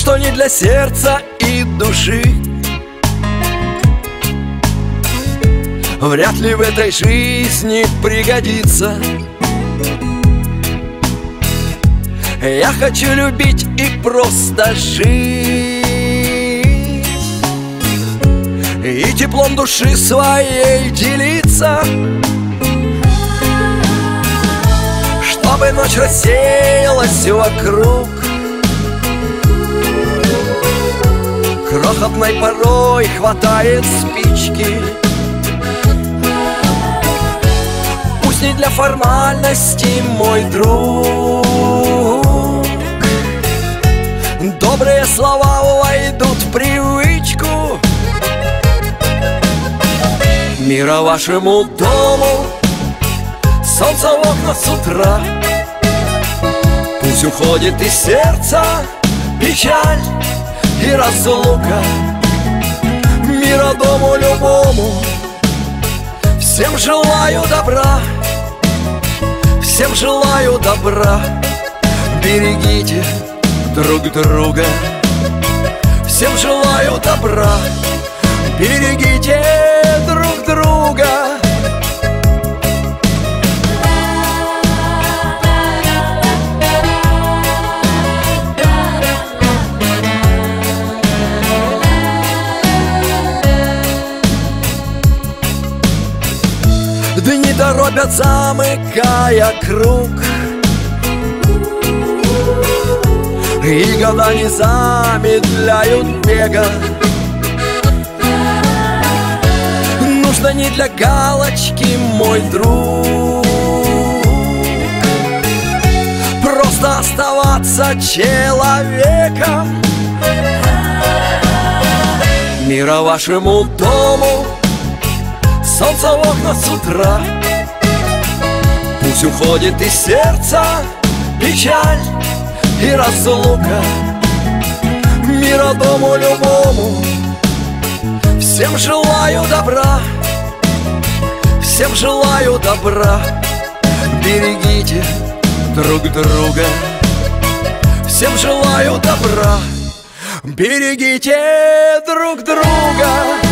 что не для сердца и души, вряд ли в этой жизни пригодится. Я хочу любить и просто жить, и теплом души своей делиться, чтобы ночь рассеялась вокруг. Крохотной порой хватает спички, пусть не для формальности, мой друг. Добрые слова войдут в привычку. Мира вашему дому, солнце в окна с утра. Пусть уходит из сердца печаль и разлука. Мира дому любому, всем желаю добра, всем желаю добра. Берегите друг друга, всем желаю добра. Берегите друг друга. Дни торопят, замыкая круг, и года не замедляют бега. Нужно не для галочки, мой друг, просто оставаться человеком. Мира вашему дому, солнце в окна с утра. Пусть уходит из сердца печаль и разлука. Мира дому любому, всем желаю добра, всем желаю добра. Берегите друг друга, всем желаю добра. Берегите друг друга.